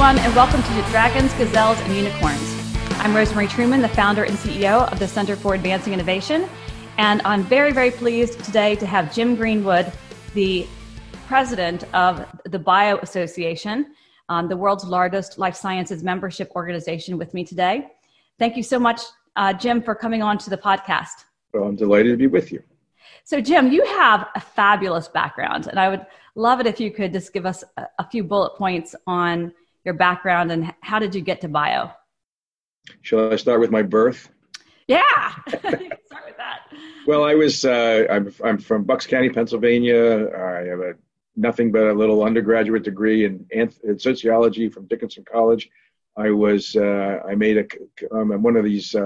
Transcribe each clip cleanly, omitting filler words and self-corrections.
everyone, and welcome to Dragons, Gazelles, and Unicorns. I'm Rosemary Truman, the founder and CEO of the Center for Advancing Innovation, and I'm very, very pleased today to have Jim Greenwood, the president of the Bio Association, the world's largest life sciences membership organization, with me today. Thank you so much, Jim, for coming on to the podcast. Well, I'm delighted to be with you. So, Jim, you have a fabulous background, and I would love it if you could just give us a few bullet points on your background and how did you get to Bio? Shall I start with my birth? Yeah, you can start with that. Well, I'm from Bucks County, Pennsylvania. I have nothing but a little undergraduate degree in sociology from Dickinson College. I'm one of these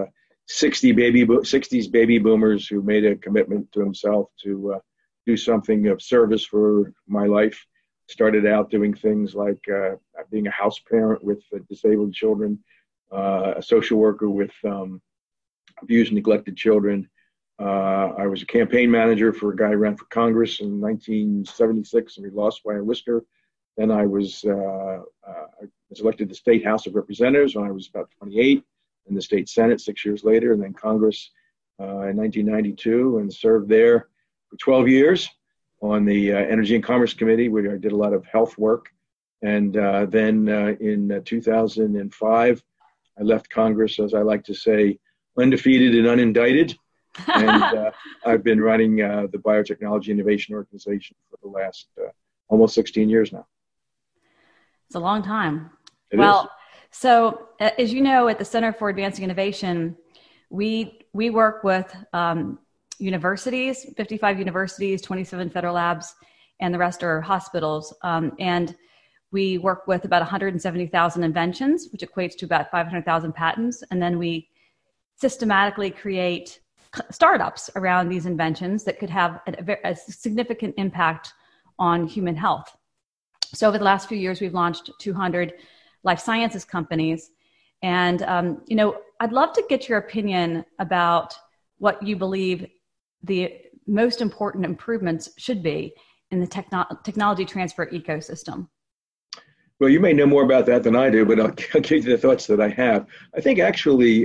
60s baby boomers who made a commitment to himself to do something of service for my life. Started out doing things like being a house parent with disabled children, a social worker with abused and neglected children. I was a campaign manager for a guy who ran for Congress in 1976 and we lost by a whisker. Then I was elected to the State House of Representatives when I was about 28, and the State Senate 6 years later, and then Congress in 1992, and served there for 12 years on the Energy and Commerce Committee, where I did a lot of health work. And then in 2005, I left Congress, as I like to say, undefeated and unindicted. And I've been running the Biotechnology Innovation Organization for the last almost 16 years now. It's a long time. It is. So as you know, at the Center for Advancing Innovation, we work with universities, 55 universities, 27 federal labs, and the rest are hospitals. And we work with about 170,000 inventions, which equates to about 500,000 patents. And then we systematically create startups around these inventions that could have a significant impact on human health. So over the last few years, we've launched 200 life sciences companies. And, I'd love to get your opinion about what you believe the most important improvements should be in the technology transfer ecosystem. Well, you may know more about that than I do, but I'll give you the thoughts that I have. I think actually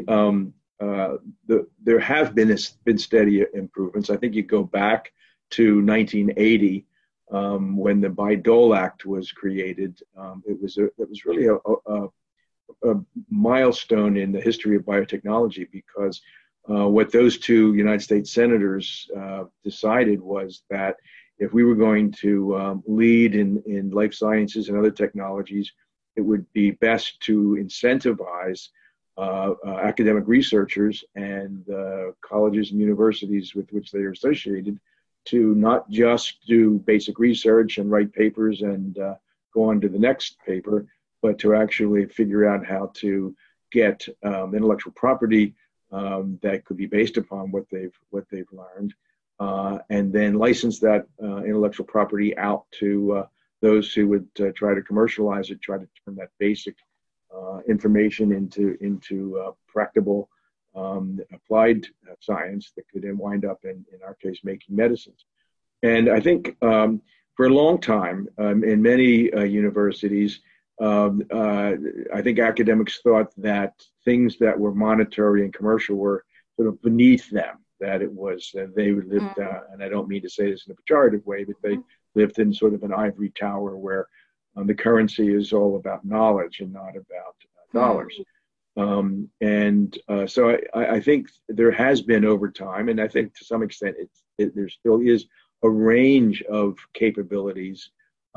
there have been steady improvements. I think you go back to 1980 when the Bayh-Dole Act was created. It was really a milestone in the history of biotechnology, because what those two United States senators decided was that if we were going to lead in life sciences and other technologies, it would be best to incentivize academic researchers and colleges and universities with which they are associated to not just do basic research and write papers and go on to the next paper, but to actually figure out how to get intellectual property that could be based upon what they've learned, and then license that intellectual property out to those who would try to commercialize it, try to turn that basic information into practical applied science that could then wind up in our case making medicines. And I think for a long time in many universities, I think academics thought that things that were monetary and commercial were sort of beneath them, that it was they lived, and I don't mean to say this in a pejorative way, but they lived in sort of an ivory tower where the currency is all about knowledge and not about dollars. So I think there has been over time, and I think to some extent there still is a range of capabilities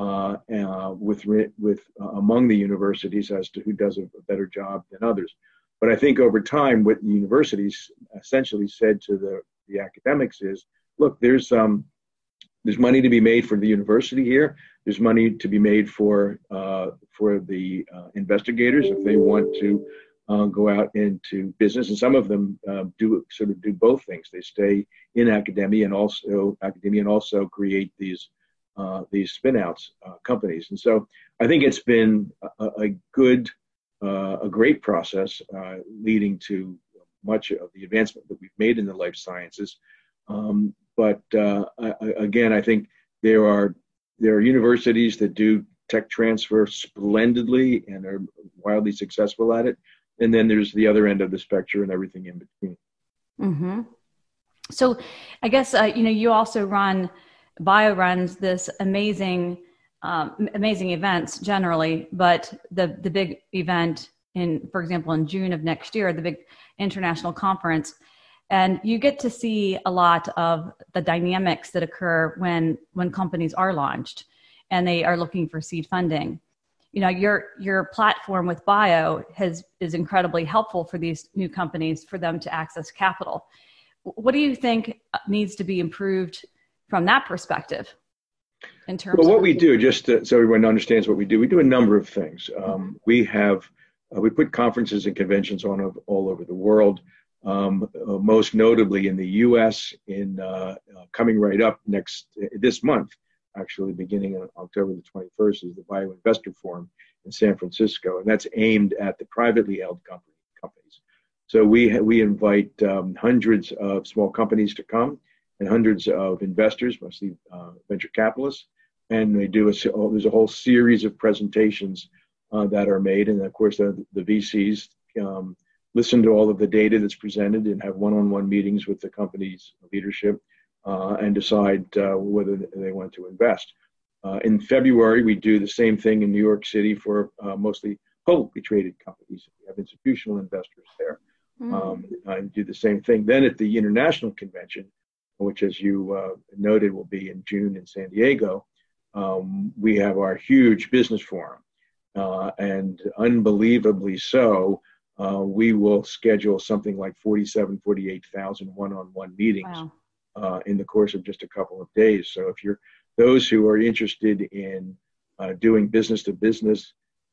with among the universities as to who does a better job than others. But I think over time, what the universities essentially said to the academics is, look, there's money to be made for the university here. There's money to be made for the investigators if they want to go out into business, and some of them do both things. They stay in academia and also create these spin-outs companies. And so I think it's been a great process leading to much of the advancement that we've made in the life sciences. But again, I think there are universities that do tech transfer splendidly and are wildly successful at it. And then there's the other end of the spectrum and everything in between. Mm-hmm. So I guess, you also Bio runs this amazing events generally, but the big event for example, in June of next year, the big international conference, and you get to see a lot of the dynamics that occur when companies are launched and they are looking for seed funding. Your platform with Bio is incredibly helpful for these new companies for them to access capital. What do you think needs to be improved from that perspective? In terms what we do, just so everyone understands what we do a number of things. We put conferences and conventions on all over the world, most notably in the U.S. Coming right up this month, actually beginning on October the 21st, is the Bio Investor Forum in San Francisco, and that's aimed at the privately held companies. So we invite hundreds of small companies to come and hundreds of investors, mostly venture capitalists, and there's a whole series of presentations that are made, and of course the VCs listen to all of the data that's presented and have one-on-one meetings with the company's leadership and decide whether they want to invest. In February, we do the same thing in New York City for mostly publicly traded companies. We have institutional investors there. And do the same thing. Then at the international convention, which, as you noted, will be in June in San Diego, we have our huge business forum. And unbelievably so, we will schedule something like 48,000 one-on-one meetings in the course of just a couple of days. So if you're those who are interested in doing business-to-business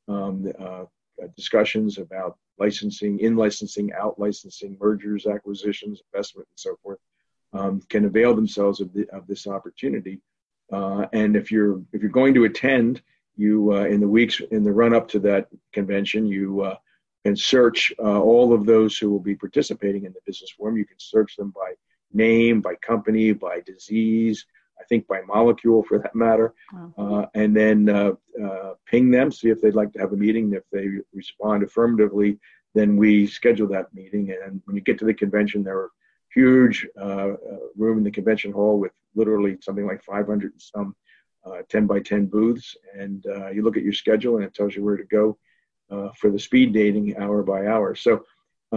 discussions about licensing, in-licensing, out-licensing, mergers, acquisitions, investment, and so forth, can avail themselves of this opportunity. And if you're going to attend, you in the run-up to that convention, you can search all of those who will be participating in the business forum. You can search them by name, by company, by disease, I think by molecule for that matter, and then ping them, see if they'd like to have a meeting. If they respond affirmatively, then we schedule that meeting. And when you get to the convention, there are huge room in the convention hall with literally something like 500 and some 10 by 10 booths. And you look at your schedule and it tells you where to go for the speed dating hour by hour. So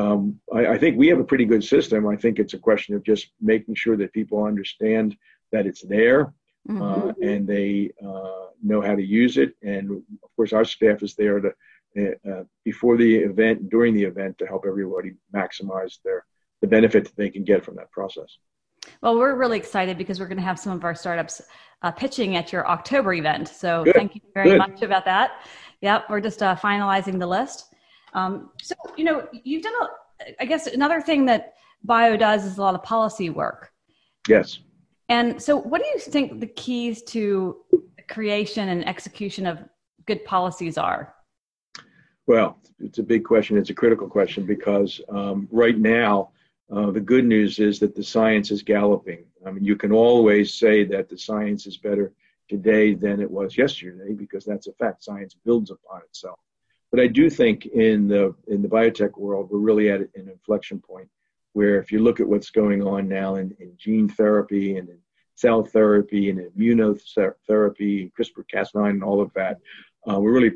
I think we have a pretty good system. I think it's a question of just making sure that people understand that it's there and they know how to use it. And of course, our staff is there to before the event and during the event to help everybody maximize the benefit that they can get from that process. Well, we're really excited because we're going to have some of our startups pitching at your October event. So thank you very much about that. Yep, we're just finalizing the list. So, you've done, I guess, another thing that Bio does is a lot of policy work. Yes. And so what do you think the keys to the creation and execution of good policies are? Well, it's a big question. It's a critical question because right now, the good news is that the science is galloping. I mean, you can always say that the science is better today than it was yesterday because that's a fact. Science builds upon itself. But I do think in the biotech world, we're really at an inflection point where if you look at what's going on now in gene therapy and in cell therapy and immunotherapy, CRISPR-Cas9 and all of that, we're really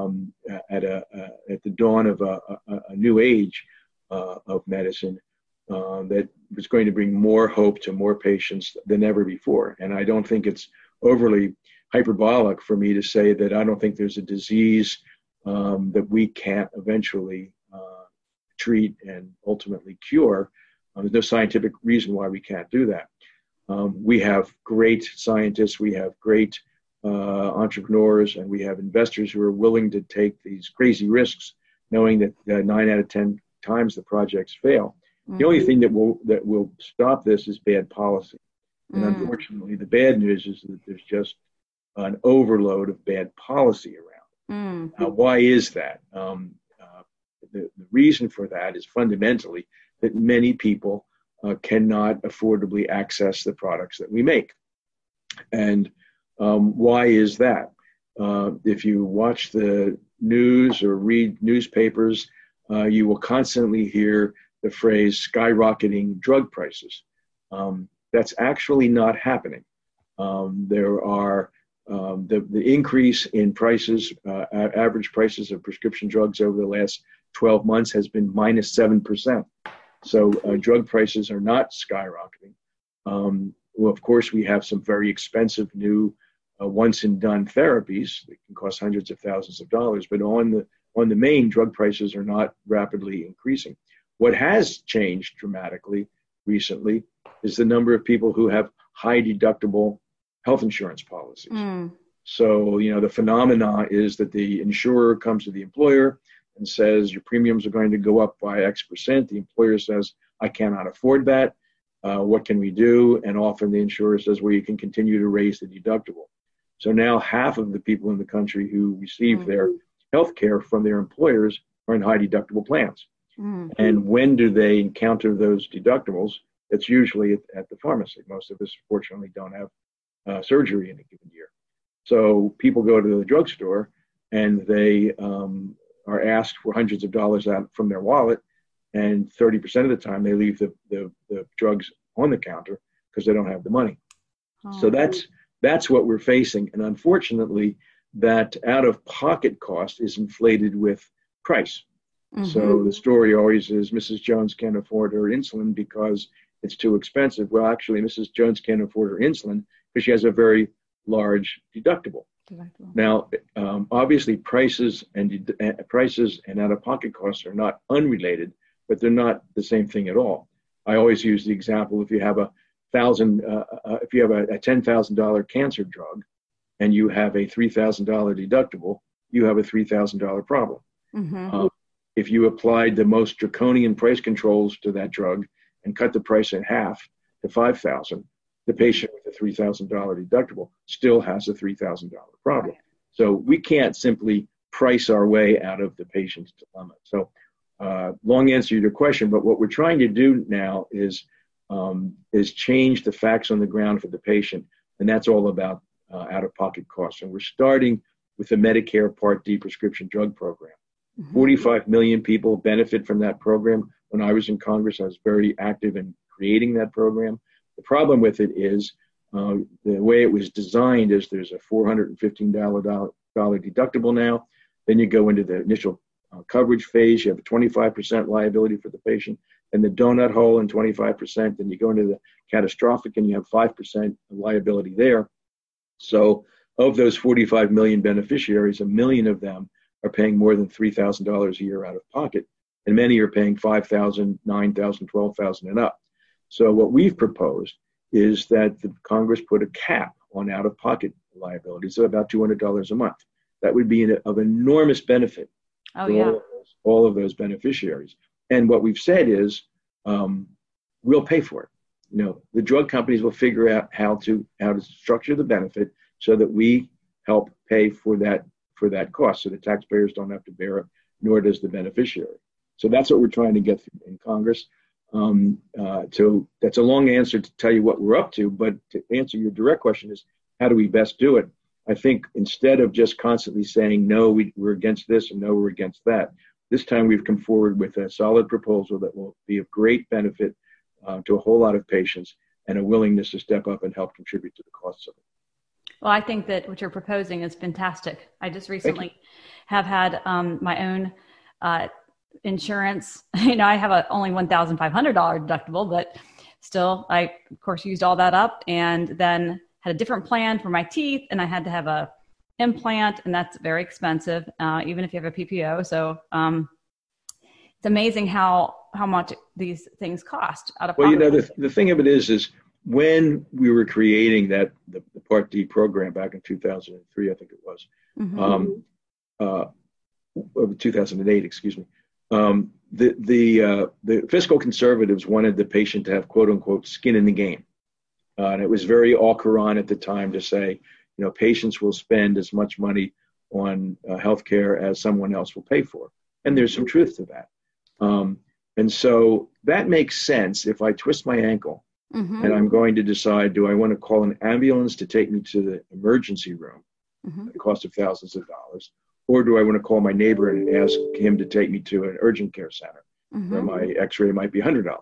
at the dawn of a new age of medicine that is going to bring more hope to more patients than ever before. And I don't think it's overly hyperbolic for me to say that I don't think there's a disease that we can't eventually treat and ultimately cure. There's no scientific reason why we can't do that. We have great scientists, we have great entrepreneurs, and we have investors who are willing to take these crazy risks, knowing that 9 out of 10 times the projects fail. The only thing that will stop this is bad policy. And unfortunately, the bad news is that there's just an overload of bad policy around. Why is that? The reason for that is fundamentally that many people cannot affordably access the products that we make. And why is that? if you watch the news or read newspapers, you will constantly hear the phrase skyrocketing drug prices. That's actually not happening. There are the increase in prices, average prices of prescription drugs over the last 12 months has been minus 7%. So drug prices are not skyrocketing. Well, of course, we have some very expensive new once and done therapies that can cost hundreds of thousands of dollars, but on the main, drug prices are not rapidly increasing. What has changed dramatically recently is the number of people who have high deductible health insurance policies. So, the phenomena is that the insurer comes to the employer and says, your premiums are going to go up by X percent. The employer says, I cannot afford that. What can we do? And often the insurer says, well, you can continue to raise the deductible. So now half of the people in the country who receive their health care from their employers are in high deductible plans. And when do they encounter those deductibles? It's usually at the pharmacy. Most of us, fortunately, don't have surgery in a given year. So people go to the drugstore and they are asked for hundreds of dollars out from their wallet. And 30% of the time they leave the drugs on the counter because they don't have the money. So that's what we're facing. And unfortunately, that out-of-pocket cost is inflated with price. So the story always is Mrs. Jones can't afford her insulin because it's too expensive. Well, actually, Mrs. Jones can't afford her insulin because she has a very large deductible. Now, obviously, prices and out-of-pocket costs are not unrelated, but they're not the same thing at all. I always use the example: if you have a $10,000 cancer drug, and you have a $3,000 deductible, you have a $3,000 problem. If you applied the most draconian price controls to that drug and cut the price in half to $5,000, the patient with a $3,000 deductible still has a $3,000 problem. So we can't simply price our way out of the patient's dilemma. So long answer to your question, but what we're trying to do now is change the facts on the ground for the patient, and that's all about out-of-pocket costs. And we're starting with the Medicare Part D prescription drug program. 45 million people benefit from that program. When I was in Congress, I was very active in creating that program. The problem with it is the way it was designed is there's a $415 deductible now. Then you go into the initial coverage phase. You have a 25% liability for the patient, and the donut hole and 25%. Then you go into the catastrophic and you have 5% liability there. So of those 45 million beneficiaries, 1 million of them are paying more than $3,000 a year out of pocket, and many are paying $5,000, $9,000, $12,000 and up. So what we've proposed is that the Congress put a cap on out-of-pocket liabilities of about $200 a month. That would be of enormous benefit to all of those beneficiaries. And what we've said is we'll pay for it. The drug companies will figure out how to structure the benefit so that we help pay for that cost, so the taxpayers don't have to bear it, nor does the beneficiary. So that's what we're trying to get through in Congress. So that's a long answer to tell you what we're up to, but to answer your direct question is, how do we best do it? I think instead of just constantly saying, no, we're against this and no, we're against that, this time we've come forward with a solid proposal that will be of great benefit to a whole lot of patients, and a willingness to step up and help contribute to the costs of it. Well, I think that what you're proposing is fantastic. I just recently have had my own insurance. I have only $1,500 deductible, but still, I, of course, used all that up, and then had a different plan for my teeth, and I had to have a implant, and that's very expensive, even if you have a PPO. So it's amazing how much these things cost out of pocket. Well, the thing of it is when we were creating the Part D program back in 2003, I think it was, 2008, excuse me. The fiscal conservatives wanted the patient to have quote unquote skin in the game. And it was very au courant at the time to say, patients will spend as much money on healthcare as someone else will pay for. And there's some truth to that. And so that makes sense. If I twist my ankle and I'm going to decide, do I want to call an ambulance to take me to the emergency room, Mm-hmm. at the cost of thousands of dollars? Or do I want to call my neighbor and ask him to take me to an urgent care center where my x-ray might be $100?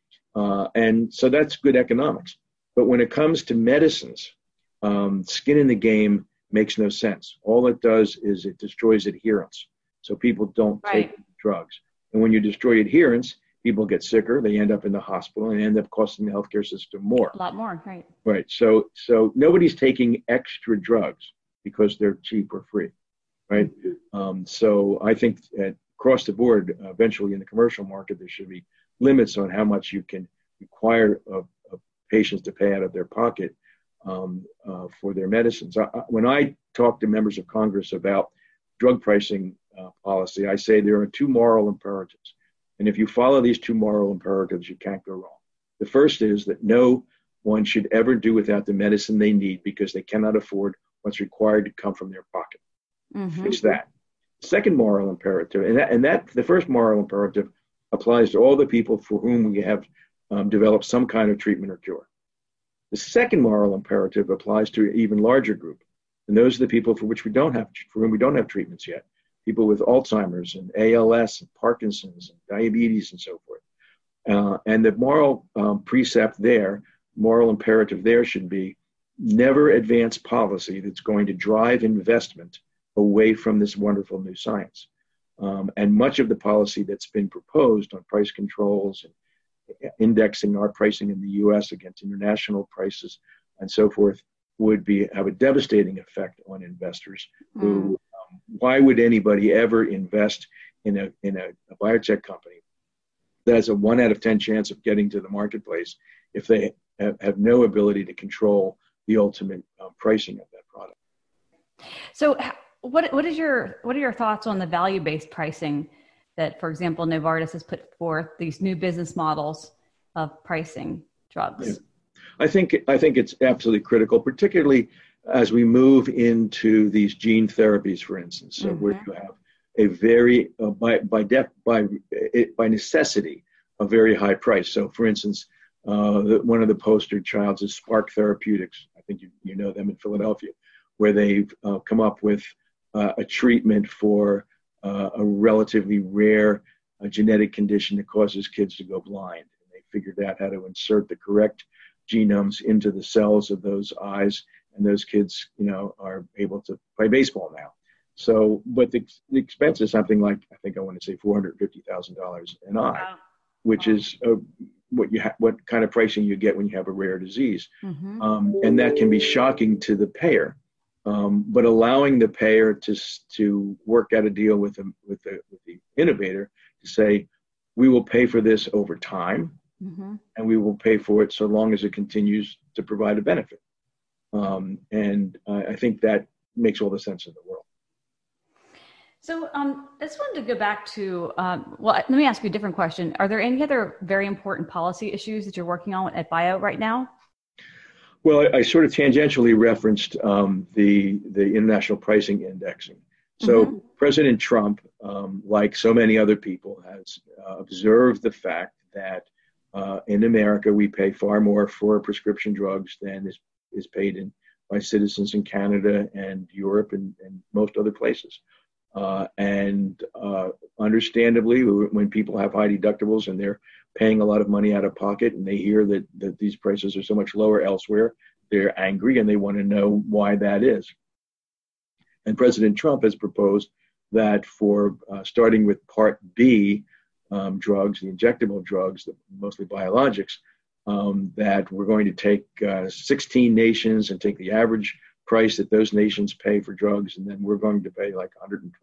And so that's good economics. But when it comes to medicines, skin in the game makes no sense. All it does is it destroys adherence. So people don't take drugs. And when you destroy adherence, people get sicker, they end up in the hospital, and end up costing the healthcare system more. A lot more, right. Right. So nobody's taking extra drugs because they're cheap or free, right? So I think across the board, eventually in the commercial market, there should be limits on how much you can require of patients to pay out of their pocket for their medicines. When I talk to members of Congress about drug pricing policy, I say there are two moral imperatives. And if you follow these two moral imperatives, you can't go wrong. The first is that no one should ever do without the medicine they need because they cannot afford what's required to come from their pocket. Fix that. Second moral imperative, and that the first moral imperative applies to all the people for whom we have developed some kind of treatment or cure. The second moral imperative applies to an even larger group, and those are the people for whom we don't have treatments yet. People with Alzheimer's and ALS and Parkinson's and diabetes and so forth. And the moral precept there, moral imperative there should be never advance policy that's going to drive investment away from this wonderful new science. And much of the policy that's been proposed on price controls and indexing our pricing in the US against international prices and so forth would have a devastating effect on investors who why would anybody ever invest in a biotech company that has a 1 out of 10 chance of getting to the marketplace if they have no ability to control the ultimate pricing of that product? So what are your thoughts on the value-based pricing that, for example, Novartis has put forth, these new business models of pricing drugs? Yeah. I think it's absolutely critical, particularly as we move into these gene therapies, for instance, so where you have a very, by necessity, a very high price. So, for instance, one of the poster childs is Spark Therapeutics. I think you know them in Philadelphia, where they've come up with a treatment for a relatively rare genetic condition that causes kids to go blind. And they figured out how to insert the correct genomes into the cells of those eyes, and those kids, are able to play baseball now. So, but the expense is something like, I think I want to say $450,000 an eye, which is what kind of pricing you get when you have a rare disease. And that can be shocking to the payer. But allowing the payer to work out a deal with the innovator to say, we will pay for this over time, and we will pay for it so long as it continues to provide a benefit. And I think that makes all the sense in the world. So I just wanted to go back to, let me ask you a different question. Are there any other very important policy issues that you're working on at BIO right now? Well, I sort of tangentially referenced the international pricing indexing. So President Trump, like so many other people, has observed the fact that in America we pay far more for prescription drugs than is paid by citizens in Canada and Europe and most other places. And understandably, when people have high deductibles and they're paying a lot of money out of pocket and they hear that these prices are so much lower elsewhere, they're angry and they want to know why that is. And President Trump has proposed that for starting with Part B drugs, the injectable drugs, mostly biologics, that we're going to take 16 nations and take the average price that those nations pay for drugs, and then we're going to pay like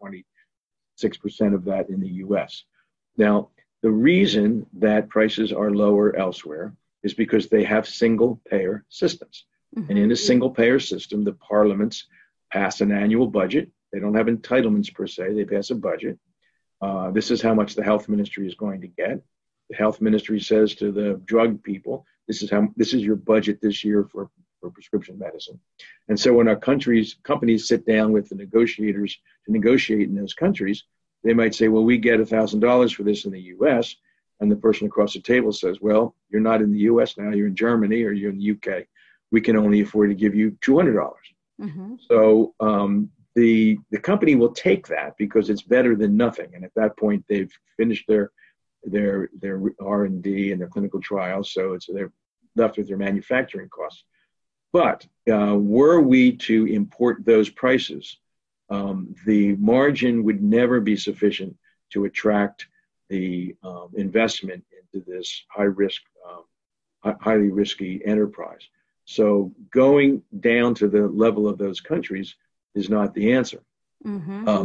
126% of that in the US. Now, the reason that prices are lower elsewhere is because they have single payer systems. And in a single payer system, the parliaments pass an annual budget. They don't have entitlements per se, they pass a budget. This is how much the health ministry is going to get. The health ministry says to the drug people, this is your budget this year for prescription medicine. And so when our companies sit down with the negotiators to negotiate in those countries, they might say, well, we get $1,000 for this in the US. And the person across the table says, well, you're not in the US now, you're in Germany or you're in the UK. We can only afford to give you $200. Mm-hmm. So the company will take that because it's better than nothing. And at that point, they've finished their R&D and their clinical trials, so they're left with their manufacturing costs. But were we to import those prices, the margin would never be sufficient to attract the investment into this highly risky enterprise. So going down to the level of those countries is not the answer. Mm-hmm.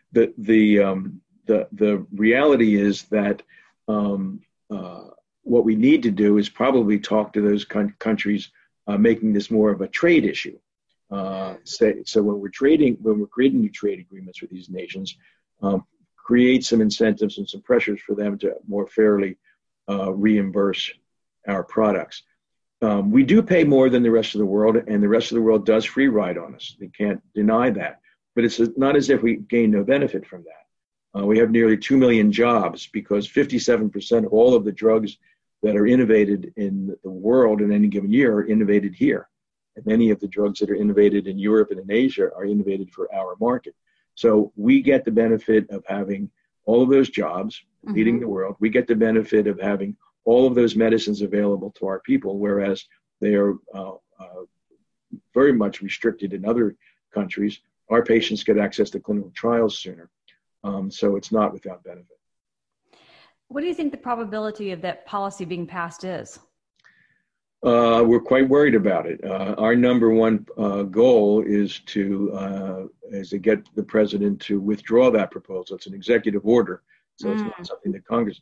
The reality is that what we need to do is probably talk to those countries, making this more of a trade issue. So when we're creating new trade agreements with these nations, create some incentives and some pressures for them to more fairly reimburse our products. We do pay more than the rest of the world, and the rest of the world does free ride on us. They can't deny that. But it's not as if we gain no benefit from that. We have nearly 2 million jobs because 57% of all of the drugs that are innovated in the world in any given year are innovated here. And many of the drugs that are innovated in Europe and in Asia are innovated for our market. So we get the benefit of having all of those jobs leading the world. We get the benefit of having all of those medicines available to our people, whereas they are very much restricted in other countries. Our patients get access to clinical trials sooner. So it's not without benefit. What do you think the probability of that policy being passed is? We're quite worried about it. Our number one goal is to get the president to withdraw that proposal. It's an executive order, so it's not something that Congress.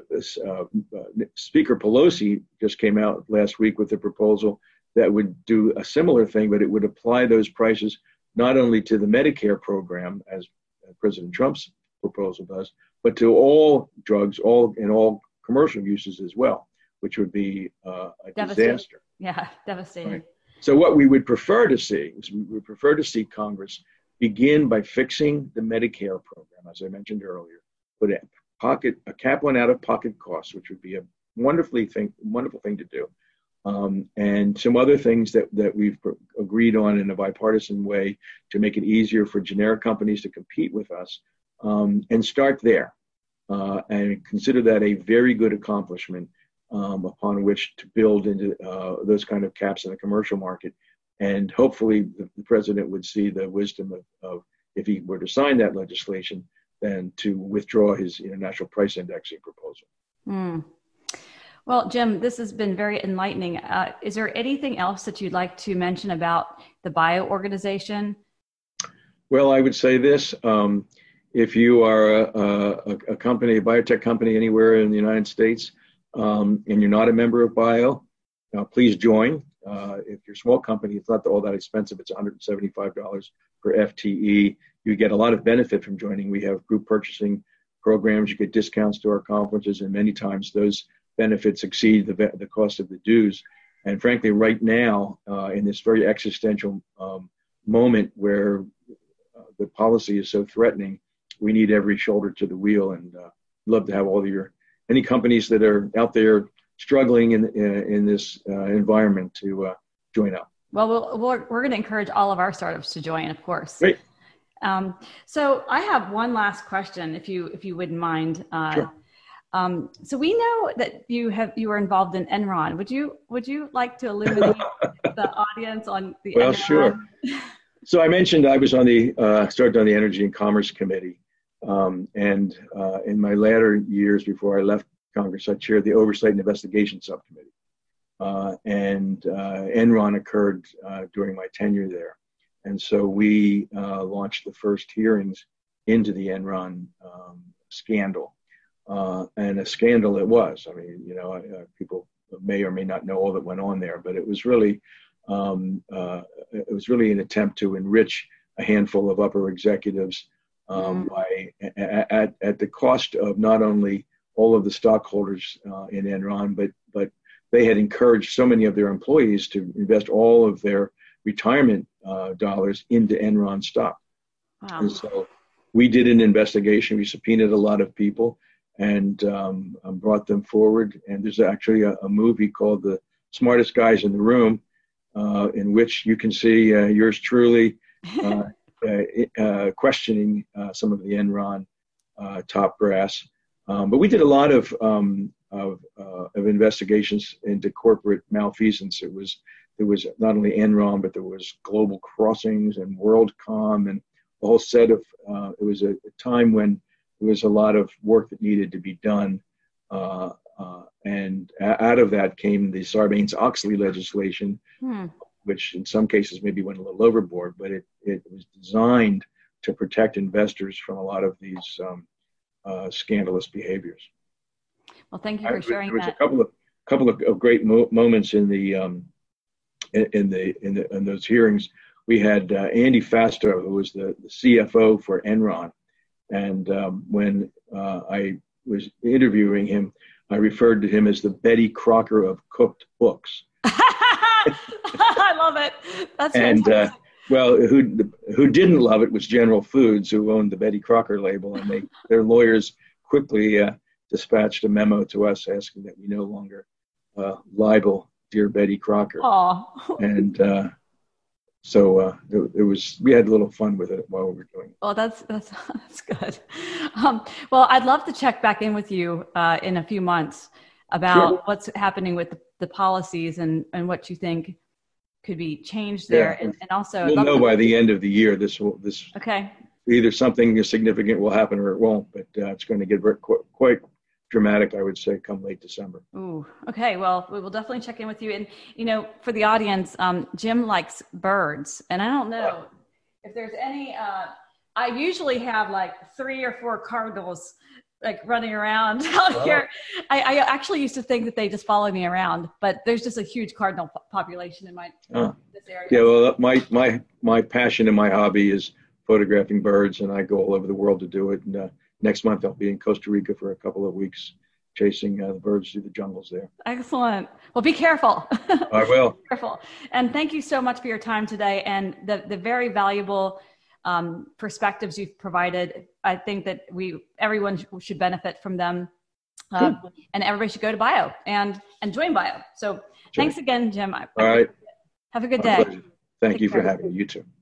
Speaker Pelosi just came out last week with a proposal that would do a similar thing, but it would apply those prices not only to the Medicare program, as President Trump's proposal does, but to all drugs, all commercial uses as well, which would be a disaster. Yeah, devastating. Right. So what we would prefer to see is we would prefer to see Congress begin by fixing the Medicare program, as I mentioned earlier, put a cap on out-of-pocket costs, which would be a wonderful thing to do, and some other things that we've agreed on in a bipartisan way to make it easier for generic companies to compete with us, and start there, and consider that a very good accomplishment upon which to build into those kind of caps in the commercial market. And hopefully the president would see the wisdom of if he were to sign that legislation, then to withdraw his international price indexing proposal. Well, Jim, this has been very enlightening. Is there anything else that you'd like to mention about the BIO organization? Well, I would say this. If you are a company, a biotech company anywhere in the United States, and you're not a member of BIO, please join. If you're a small company, it's not all that expensive. It's $175 per FTE. You get a lot of benefit from joining. We have group purchasing programs. You get discounts to our conferences, and many times those benefits exceed the cost of the dues. And frankly, right now, in this very existential moment where the policy is so threatening, we need every shoulder to the wheel. And love to have any companies that are out there struggling in this environment to join up. Well, we're going to encourage all of our startups to join, of course. Great. So I have one last question, if you wouldn't mind. Sure. So we know that you were involved in Enron. Would you like to illuminate the audience on the Well, Enron? Sure. So I mentioned I was started on the Energy and Commerce Committee. And in my latter years before I left Congress, I chaired the Oversight and Investigation Subcommittee. And Enron occurred during my tenure there. And so we launched the first hearings into the Enron scandal. And a scandal it was. I mean, people may or may not know all that went on there, but it was really an attempt to enrich a handful of upper executives at the cost of not only all of the stockholders in Enron, but they had encouraged so many of their employees to invest all of their retirement dollars into Enron stock. Wow. And so we did an investigation. We subpoenaed a lot of people and brought them forward. And there's actually a movie called The Smartest Guys in the Room in which you can see yours truly questioning some of the Enron top brass. But we did a lot of investigations into corporate malfeasance. There was not only Enron, but there was Global Crossings and WorldCom and a whole set of. It was a time when there was a lot of work that needed to be done, and out of that came the Sarbanes-Oxley legislation, which in some cases maybe went a little overboard, but it was designed to protect investors from a lot of these scandalous behaviors. Well, thank you for sharing that. There was a couple of great moments in those hearings. We had Andy Fasto, who was the CFO for Enron, and when I was interviewing him, I referred to him as the Betty Crocker of cooked books. I love it. That's fantastic. Well, who didn't love it was General Foods, who owned the Betty Crocker label, and their lawyers quickly dispatched a memo to us asking that we no longer libel Dear Betty Crocker. Aww. And so we had a little fun with it while we were doing it. Well, that's good. Well, I'd love to check back in with you in a few months about what's happening with the policies and what you think could be changed there. Yeah. And also we'll know by the end of the year, okay. Either something significant will happen or it won't, but it's going to get quite dramatic, I would say, come late December. Ooh, okay. Well, we will definitely check in with you. And, for the audience, Jim likes birds. And I don't know if there's any, I usually have like 3 or 4 cardinals like running around out here. I actually used to think that they just follow me around, but there's just a huge cardinal population in this area. Yeah, well, my passion and my hobby is photographing birds, and I go all over the world to do it. And next month I'll be in Costa Rica for a couple of weeks, chasing the birds through the jungles there. Excellent. Well, be careful. I will. Be careful. And thank you so much for your time today and the very valuable perspectives you've provided. I think that everyone should benefit from them, and everybody should go to bio and join bio. So thanks again, Jim. All right. Have a good day. Thank you for having me. You too.